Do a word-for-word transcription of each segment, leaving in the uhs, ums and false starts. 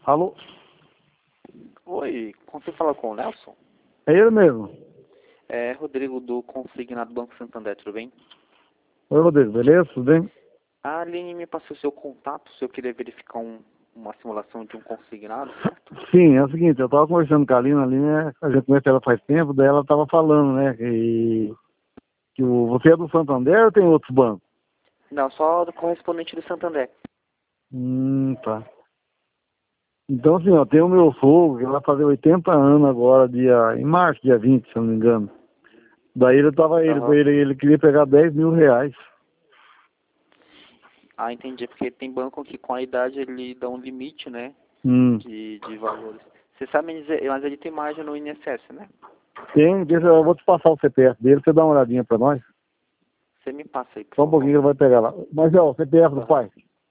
Alô? Oi, consigo falar com o Nelson? É ele mesmo. É Rodrigo do Consignado Banco Santander, tudo bem? Oi, Rodrigo, beleza? Tudo bem? A Aline me passou seu contato, se eu queria verificar um, uma simulação de um consignado, certo? Sim, é o seguinte, eu tava conversando com a Aline ali, né? A gente conhece ela faz tempo, daí ela tava falando, né? Que, que o, você é do Santander ou tem outros bancos? Não, só do correspondente do Santander. Hum, tá. Então, assim, ó, tem o meu sogro, que vai fazer oitenta anos agora, dia, em março, dia vinte, se eu não me engano. Daí ele tava, ele, Aham. ele, ele queria pegar dez mil reais. Ah, entendi, porque tem banco que com a idade ele dá um limite, né, Hum. de, de valores. Você sabe me dizer, mas ele tem margem no I N S S, né? Tem, deixa, eu vou te passar o C P F dele, você dá uma olhadinha pra nós. Você me passa aí, por Só um pouquinho que favor. ele vai pegar lá. Mas, ó, o C P F do Aham. pai.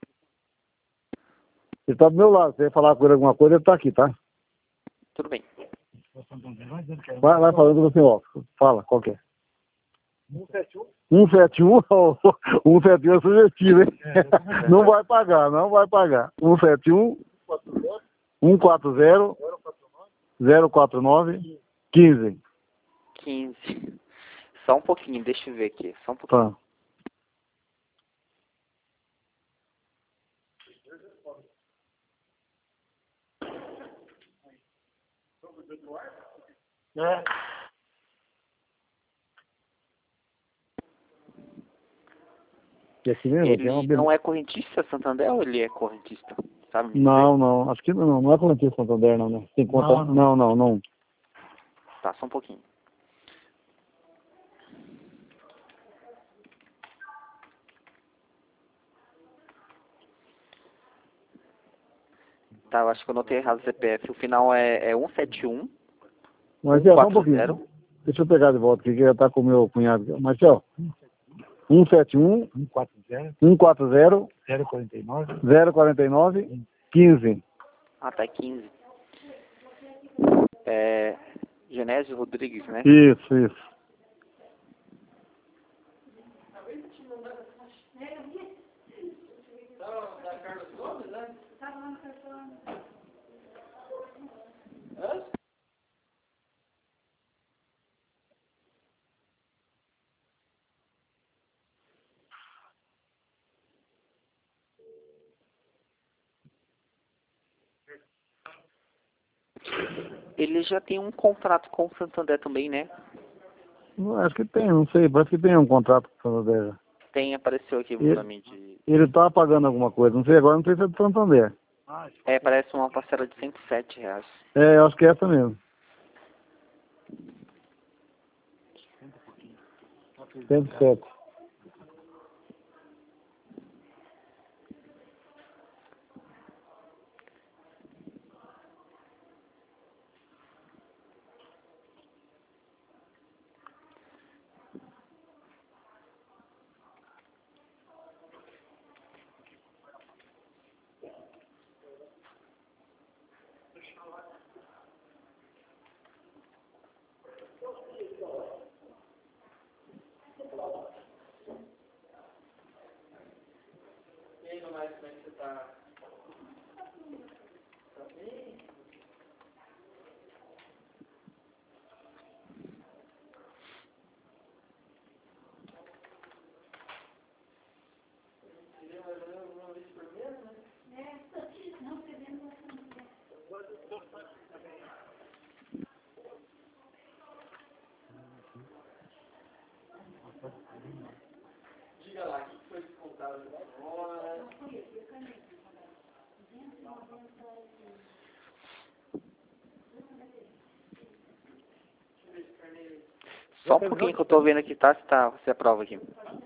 Ele tá do meu lado, se você falar com ele alguma coisa, ele tá aqui, tá? Tudo bem. Vai, vai falando com você, ó. Fala, qual que é? cento e setenta e um? cento e setenta e um? cento e setenta e um é sugestivo, hein? É. Não vai pagar, não vai pagar. cento e setenta e um, cento e quarenta, zero quatro nove, quinze. quinze. Só um pouquinho, deixa eu ver aqui, só um pouquinho. Tá. É. E assim mesmo, tem uma Ele beleza. não é correntista Santander ou ele é correntista? Sabe me dizer? Não, não, acho que não, não é Correntino Santander, não, né? Tem conta. Não, não, não. não, não. Tá, só um pouquinho. Tá, eu acho que eu notei errado o C P F. O final é, é cento e setenta e um, Mas é, só um cento e quarenta. pouquinho. Deixa eu pegar de volta aqui, que já tá com o meu cunhado. Marcel, cento e setenta e um, cento e quarenta, zero quarenta e nove, quinze. Ah, tá, é quinze. É Genésio Rodrigues, né? Isso, isso. Ele já tem um contrato com o Santander também, né? Não, acho que tem, não sei, parece que tem um contrato com o Santander. Tem, apareceu aqui pra Ele, mim de... ele tá pagando alguma coisa, não sei agora, não sei se é do Santander. É, parece uma parcela de cento e sete reais. É, eu acho que é essa mesmo. cento e sete. E aí, Tomás, como é que você tá? Diga lá, o que foi descontado agora? Só um pouquinho que eu tô vendo aqui, tá? Se tá, você aprova aqui.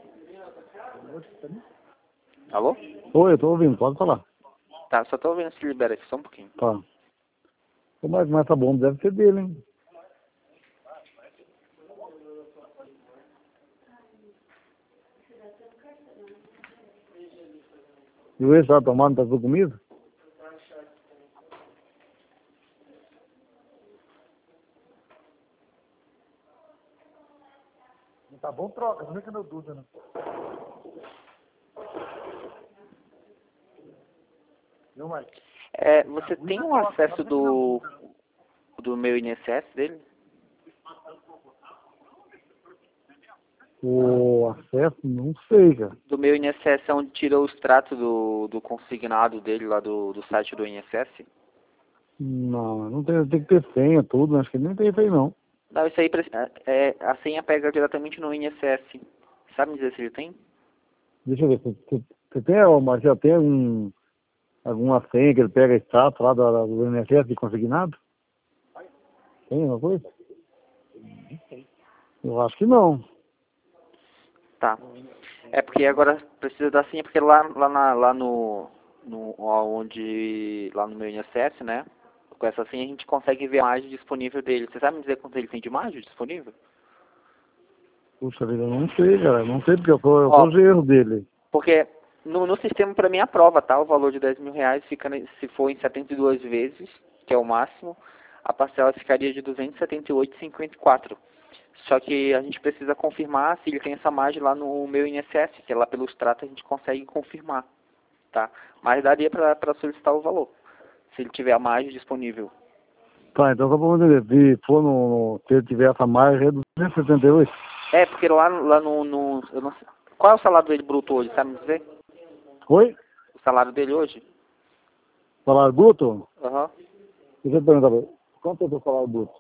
Alô? Oi, eu tô ouvindo, pode falar. Tá, só tô ouvindo se libera aqui, só um pouquinho. Tá. Mas, mas tá bom, deve ser dele, hein? E o ex tá tomando, tá tudo comido? Tá bom, troca, não fica no dúvida, né? Viu, Mike? É, você tem um acesso do, do meu I N S S dele? O acesso, não sei, cara. Do meu I N S S é onde tira o extrato do, do consignado dele lá do, do site do I N S S? Não, não tem, tem que ter senha, tudo, acho que nem tem isso aí não. Não, isso aí, é, a senha pega diretamente no I N S S. Sabe me dizer se ele tem? Deixa eu ver, você, você, você tem, ô, Marcelo, tem algum, alguma senha que ele pega extrato lá do, do I N S S de consignado? Tem alguma coisa? Eu acho que não. Tá. É porque agora precisa da senha, porque lá, lá, na, lá no, no, onde, lá no meu I N S S, né? Com essa senha a gente consegue ver a imagem disponível dele. Você sabe me dizer quanto ele tem de imagem disponível? Puxa vida, eu não sei, cara. Não sei porque eu sou, eu Ó, sou o gerro dele. porque no, no sistema para mim aprova, tá? O valor de dez mil reais fica, se for em setenta e duas vezes, que é o máximo, a parcela ficaria de duzentos e setenta e oito reais e cinquenta e quatro centavos. Só que a gente precisa confirmar se ele tem essa margem lá no meu I N S S, que é lá pelo extrato a gente consegue confirmar, tá? Mas daria para solicitar o valor, se ele tiver a margem disponível. Tá, então só pra eu entender. Se for no, no se ele tiver essa margem, é duzentos e setenta e oito? É, porque lá, lá no, no eu não sei, qual é o salário dele bruto hoje, sabe me dizer? Oi? O salário dele hoje? Salário bruto? Aham. Uhum. Deixa eu perguntar pra ele. Quanto é o teu salário bruto?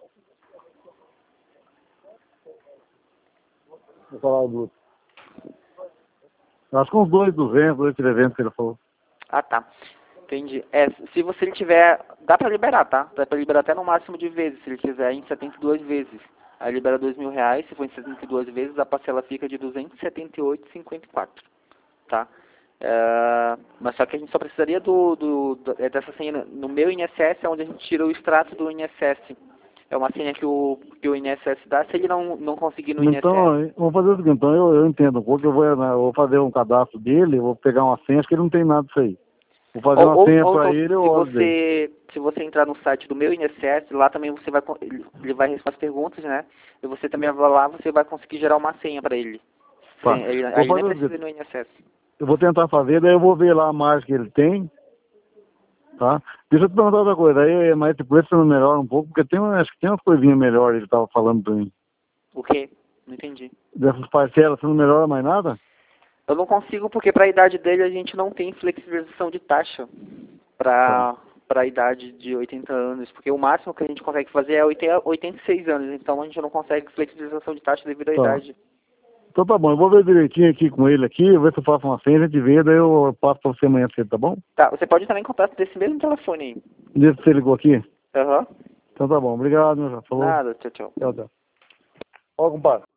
O salário bruto. Acho que uns dois mil e duzentos, dois mil e trezentos que ele falou. Ah, tá. Entendi. É, se você ele tiver, dá pra liberar, tá? Dá pra liberar até no máximo de vezes, se ele quiser em setenta e duas vezes. Aí libera dois mil reais, se for em setenta e duas vezes, a parcela fica de duzentos e setenta e oito reais e cinquenta e quatro centavos, tá? É, mas só que a gente só precisaria do, do, do é dessa senha no meu I N S S, é onde a gente tira o extrato do I N S S. É uma senha que o, que o I N S S dá, se ele não, não conseguir no Então, I N S S. vamos fazer o seguinte, então eu, eu entendo um pouco, eu vou, né, eu vou fazer um cadastro dele, vou pegar uma senha, acho que ele não tem nada disso aí. Vou fazer Ou, uma ou, senha ou pra então, ele, eu se olho dele. você, se você entrar no site do meu I N S S, lá também você vai, ele ele vai responder as perguntas, né? E você também vai lá, você vai conseguir gerar uma senha para ele. Tá. Sim, ele, Vou aí ele nem fazer o precisa ir seguinte, no I N S S. eu vou tentar fazer, daí eu vou ver lá a margem que ele tem, tá? Deixa eu te perguntar outra coisa, aí, mas esse preço não melhora um pouco, porque tem, acho que tem umas coisinhas melhores, ele tava falando pra mim. O quê? Não entendi. Dessas parcelas, você não melhora mais nada? Eu não consigo porque para a idade dele a gente não tem flexibilização de taxa Tá. para para a idade de oitenta anos, porque o máximo que a gente consegue fazer é oitenta e seis anos, então a gente não consegue flexibilização de taxa devido à Tá. idade. Então tá bom, eu vou ver direitinho aqui com ele aqui, ver se eu faço uma senha, a gente vê, daí eu passo pra você amanhã cedo, tá bom? Tá, você pode entrar em contato desse mesmo telefone aí. Deixa que você ligou aqui. Aham. Então tá bom, obrigado, meu, já falou. Nada, tchau, tchau. Tchau, tchau. Ó, compadre.